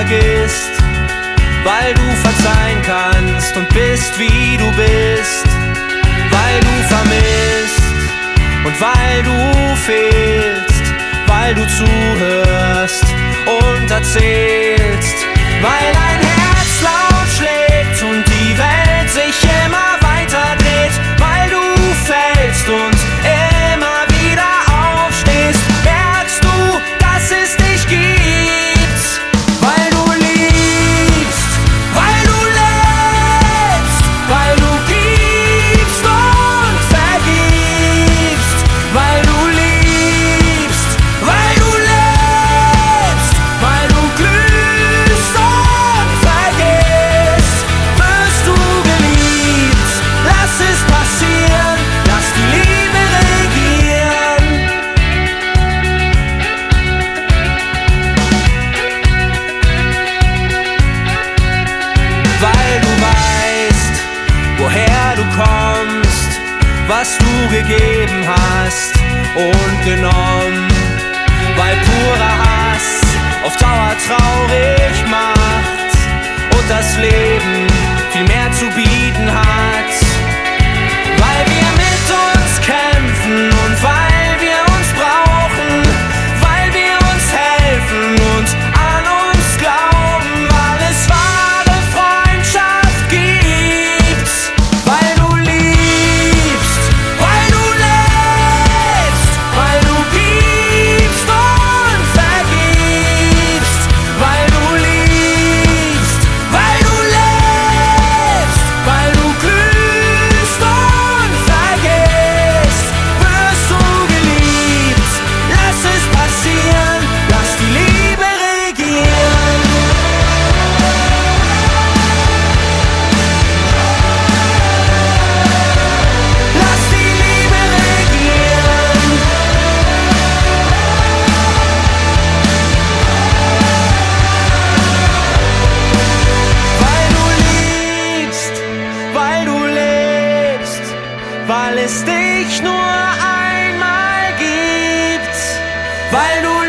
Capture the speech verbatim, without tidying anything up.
vergisst, weil du verzeihen kannst und bist, wie du bist, weil du vermisst und weil du fehlst, weil du zuhörst und erzählst, weil dein Herz laut schlägt und die Welt sich immer weiter dreht, weil du fällst und immer wieder aufstehst, merkst du, dass es dich gibt, weil du liebst, weil du lebst, weil du gibst und vergibst, weil du liebst, weil du lebst, weil du glühst und vergisst, wirst du geliebt, lass es passieren, lass die Liebe regieren. Weil du weißt, woher du kommst, was du gegeben hast und genommen, weil purer Hass auf Dauer traurig macht und das Leben viel mehr zu bieten hat, weil wir mit uns kämpfen und weil wir uns brauchen, weil wir uns helfen und an uns glauben, weil es wahre Freundschaft gibt, weil du liebst, weil du lebst, weil du gibst und vergibst, weil du liebst, weil du lebst, weil du glühst und vergisst, wirst du geliebt, lass es passieren, lass die Liebe regieren. Lass die Liebe regieren. Weil du liebst, weil du lebst, weil es dich nur einmal gibt, weil du